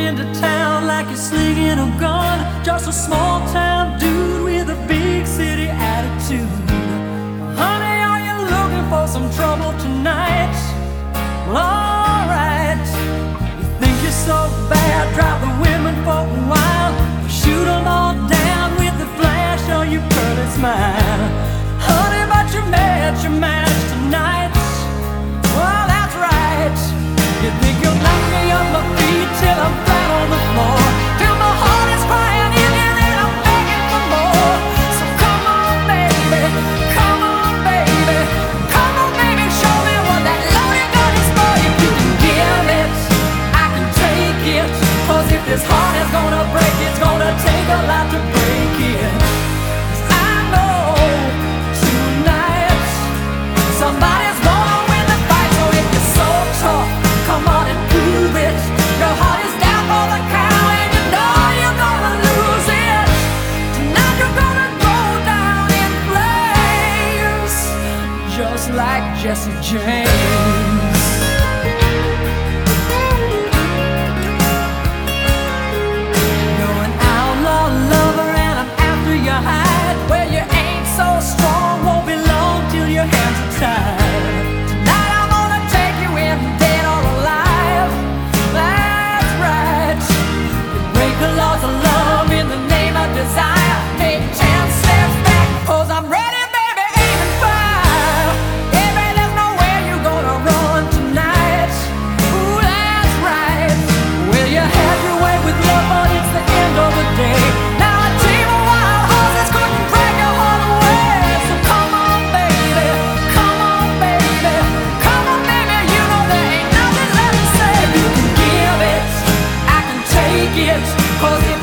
into town like you're slinging a gun. Just a small town dude with a big city attitude. Honey, are you looking for some trouble tonight? Well, alright. You think you're so bad, drive the women for a while, shoot them all down with the flash on your pearly smile. Honey, but you met your match tonight. Well, that's right. You think you'll knock me off my feet till I'm flat on the floor, till my heart is crying in here and I'm begging for more. So come on, baby, come on, baby, come on, baby, show me what that loaded gun is for. If you can give it, I can take it. 'Cause if this heart is gonna break, it's gonna take a lot to break it. 'Cause I know tonight somebody's gonna win the fight. So if you're so tough, come on and prove it. Your heart is down for the count and you know you're gonna lose it. Tonight you're gonna go down in flames, just like Jesse James. You're an outlaw lover and I'm after your hide. Where you ain't so strong, won't be long till your hands are tied. Tonight I'm gonna take you in, dead or alive. That's right. You break the laws of love in the name of desire. Take 10 steps back, 'cause I'm ready, baby, aim and fire. Baby, there's nowhere you're gonna run tonight. Ooh, that's right. Well, you had your way with love, but it's the end of the day. Now a team of wild horses couldn't drag your heart away. So come on, baby, come on, baby, come on, baby. You know there ain't nothing left to say. If you can give it, I can take it. 'Cause if